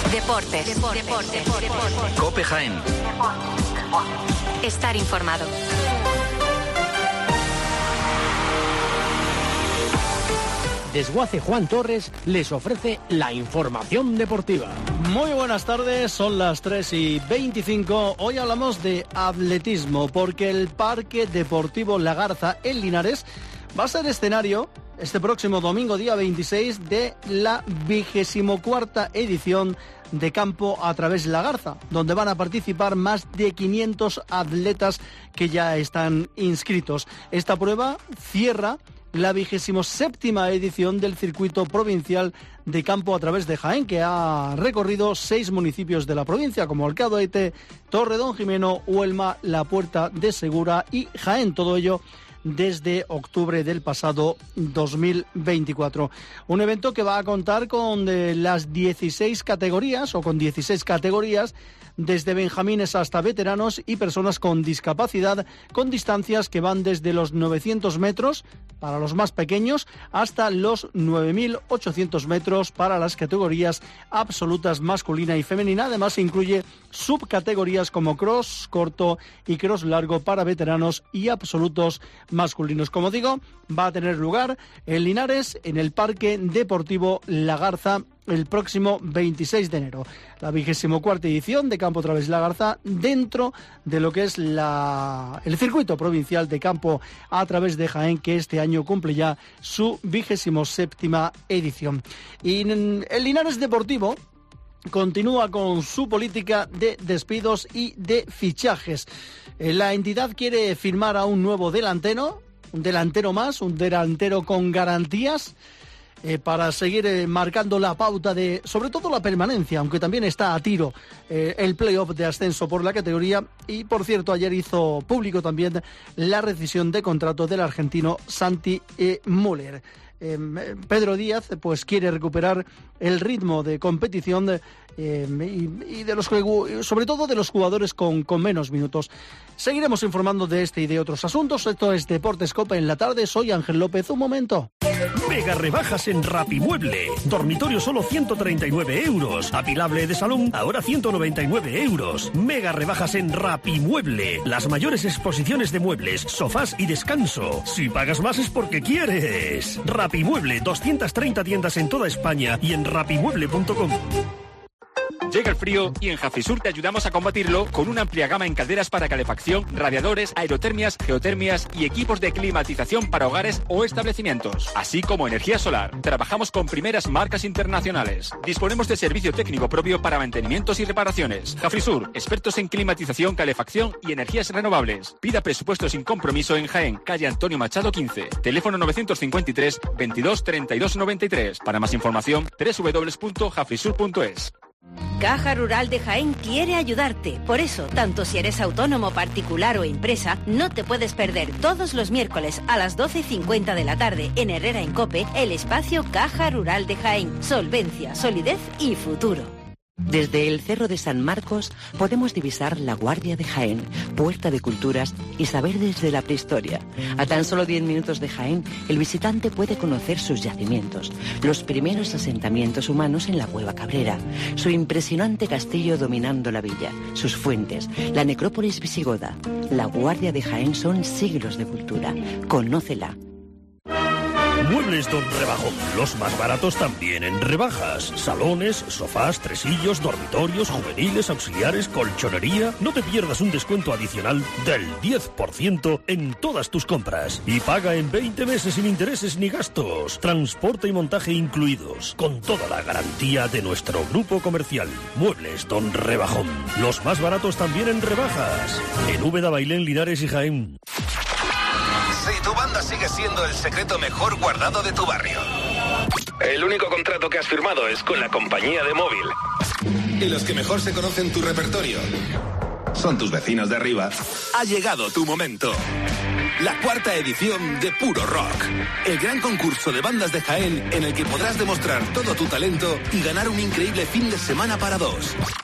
Deportes. COPE Jaén. Estar informado. Desguace Juan Torres les ofrece la información deportiva. Muy buenas tardes, son las 3:25. Hoy hablamos de atletismo porque el Parque Deportivo La Garza en Linares va a ser escenario este próximo domingo, día 26, de la 24ª edición de Campo a través de La Garza, donde van a participar más de 500 atletas que ya están inscritos. Esta prueba cierra la 27ª edición del circuito provincial de Campo a través de Jaén, que ha recorrido 6 municipios de la provincia, como Alcadoete, Torredonjimeno, Huelma, La Puerta de Segura y Jaén. Todo ello desde octubre del pasado 2024. Un evento que va a contar con las 16 categorías, o con 16 categorías, desde benjamines hasta veteranos y personas con discapacidad, con distancias que van desde los 900 metros para los más pequeños hasta los 9.800 metros para las categorías absolutas masculina y femenina. Además incluye subcategorías como cross corto y cross largo para veteranos y absolutos masculinos. Como digo, va a tener lugar en Linares, en el Parque Deportivo La Garza, el próximo 26 de enero. La 24ª edición de Campo a través de La Garza, dentro de lo que es el circuito provincial de Campo a través de Jaén, que este año cumple ya su 27ª edición. Y el Linares Deportivo continúa con su política de despidos y de fichajes. La entidad quiere firmar a un nuevo delantero, un delantero con garantías, para seguir marcando la pauta de, sobre todo, la permanencia, aunque también está a tiro el play-off de ascenso por la categoría. Y, por cierto, ayer hizo público también la rescisión de contrato del argentino Santi Müller. Pedro Díaz pues quiere recuperar el ritmo de competición y de sobre todo de los jugadores con menos minutos. Seguiremos informando de este y de otros asuntos. Esto es Deportes Cope en la tarde. Soy Ángel López. Un momento. Mega rebajas en Rapimueble. Dormitorio solo 139 euros. Apilable de salón ahora 199 euros. Mega rebajas en Rapimueble. Las mayores exposiciones de muebles, sofás y descanso. Si pagas más es porque quieres. Rapimueble, 230 tiendas en toda España y en rapimueble.com. Llega el frío y en Jafisur te ayudamos a combatirlo con una amplia gama en calderas para calefacción, radiadores, aerotermias, geotermias y equipos de climatización para hogares o establecimientos, así como energía solar. Trabajamos con primeras marcas internacionales. Disponemos de servicio técnico propio para mantenimientos y reparaciones. Jafisur, expertos en climatización, calefacción y energías renovables. Pida presupuesto sin compromiso en Jaén, calle Antonio Machado 15. Teléfono 953 22 32 93. Para más información, www.jafisur.es. Caja Rural de Jaén quiere ayudarte. Por eso, tanto si eres autónomo, particular o empresa, no te puedes perder todos los miércoles a las 12:50 de la tarde en Herrera en COPE el espacio Caja Rural de Jaén. Solvencia, solidez y futuro. Desde el Cerro de San Marcos podemos divisar la Guardia de Jaén, puerta de culturas y saber desde la prehistoria. A tan solo 10 minutos de Jaén, el visitante puede conocer sus yacimientos, los primeros asentamientos humanos en la Cueva Cabrera, su impresionante castillo dominando la villa, sus fuentes, la necrópolis visigoda. La Guardia de Jaén son siglos de cultura. Conócela. Muebles Don Rebajón, los más baratos también en rebajas. Salones, sofás, tresillos, dormitorios, juveniles, auxiliares, colchonería. No te pierdas un descuento adicional del 10% en todas tus compras. Y paga en 20 meses sin intereses ni gastos. Transporte y montaje incluidos. Con toda la garantía de nuestro grupo comercial. Muebles Don Rebajón, los más baratos también en rebajas. En Úbeda, Bailén, Linares y Jaén. Si tu banda sigue siendo el secreto mejor guardado de tu barrio. El único contrato que has firmado es con la compañía de móvil. Y los que mejor se conocen tu repertorio son tus vecinos de arriba. Ha llegado tu momento. La 4ª edición de Puro Rock. El gran concurso de bandas de Jaén en el que podrás demostrar todo tu talento y ganar un increíble fin de semana para 2.